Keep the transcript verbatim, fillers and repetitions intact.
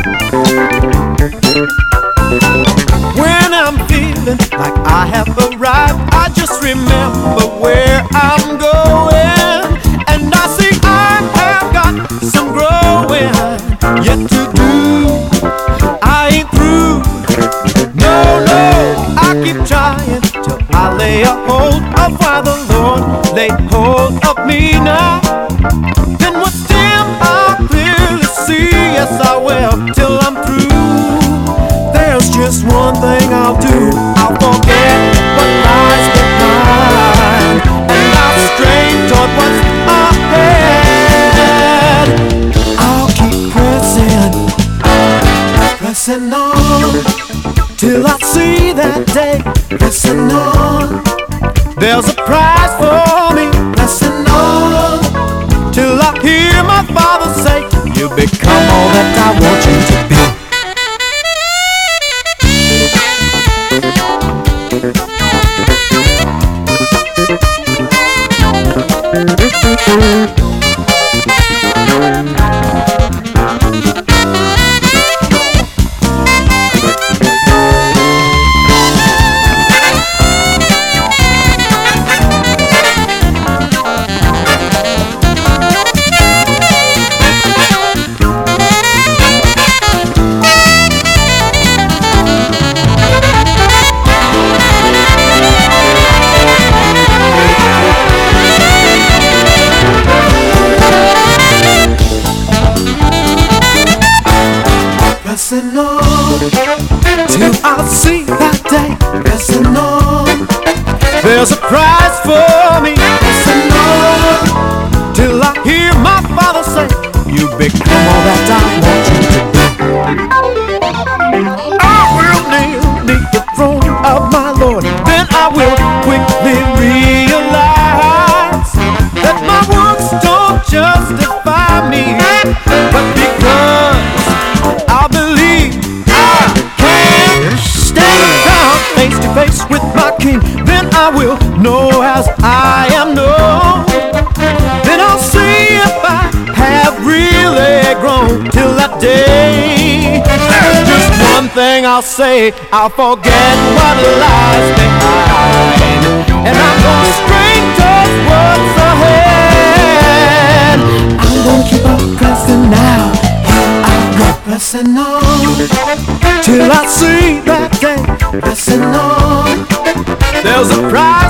When I'm feeling like I have arrived, I just remember where I'm going, and I see I have got some growing yet to do. I ain't through, no, no, I keep trying till I lay a hold of why the Lord laid hold of me now. Then what's dim I'll clearly see, yes I will, till I'm through. There's just one thing I'll do, I'll forget what lies behind, and I'll strain toward what's ahead. I'll keep pressing, pressing on, till I see that day, pressing on. There's a prize for me, pressing on, till I hear my Father say, you become all that I want you to be. Pressing on, till I'll see that day. Pressing on, there's a prize for me. Pressing on, till I hear my Father say, you become all that I want you to be. I will kneel beneath the throne of my Lord, then I will quickly realize that my works don't justify me, but because I believe I can stand around face to face with my King, then I will know as I am known. Then I'll see if I have really grown till that day. There's just one thing I'll say, I'll forget what lies behind, and I'm gonna strain towards what's ahead. I'm gonna keep on pressing now, pressing on, till I see that day, pressing on. There's a prize